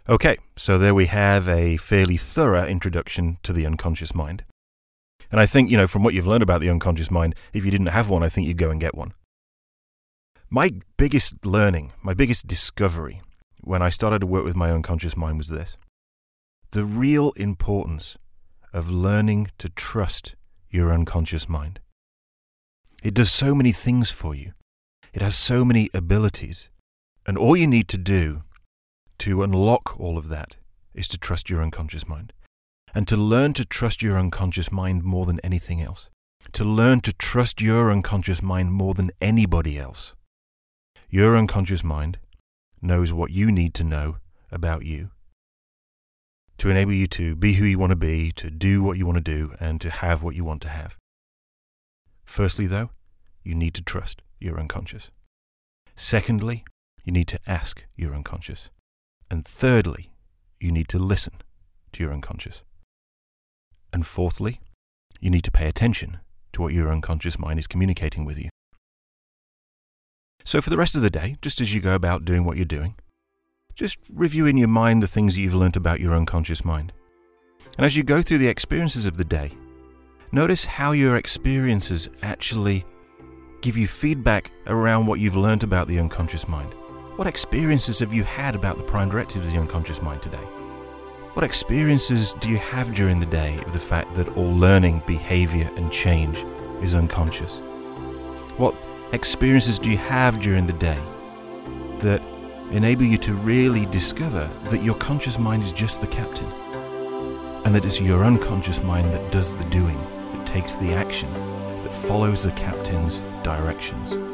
Okay, so there we have a fairly thorough introduction to the unconscious mind. And I think, from what you've learned about the unconscious mind, if you didn't have one, I think you'd go and get one. My biggest learning, my biggest discovery when I started to work with my unconscious mind was this: the real importance of learning to trust your unconscious mind. It does so many things for you. It has so many abilities. And all you need to do to unlock all of that is to trust your unconscious mind. And to learn to trust your unconscious mind more than anything else. To learn to trust your unconscious mind more than anybody else. Your unconscious mind knows what you need to know about you to enable you to be who you want to be, to do what you want to do, and to have what you want to have. Firstly, though, you need to trust your unconscious. Secondly, you need to ask your unconscious. And thirdly, you need to listen to your unconscious. And fourthly, you need to pay attention to what your unconscious mind is communicating with you. So for the rest of the day, just as you go about doing what you're doing, just review in your mind the things that you've learnt about your unconscious mind. And as you go through the experiences of the day, notice how your experiences actually give you feedback around what you've learnt about the unconscious mind. What experiences have you had about the prime directives of the unconscious mind today? What experiences do you have during the day of the fact that all learning, behavior, and change is unconscious? What experiences do you have during the day that enable you to really discover that your conscious mind is just the captain, and that it's your unconscious mind that does the doing, that takes the action, that follows the captain's directions?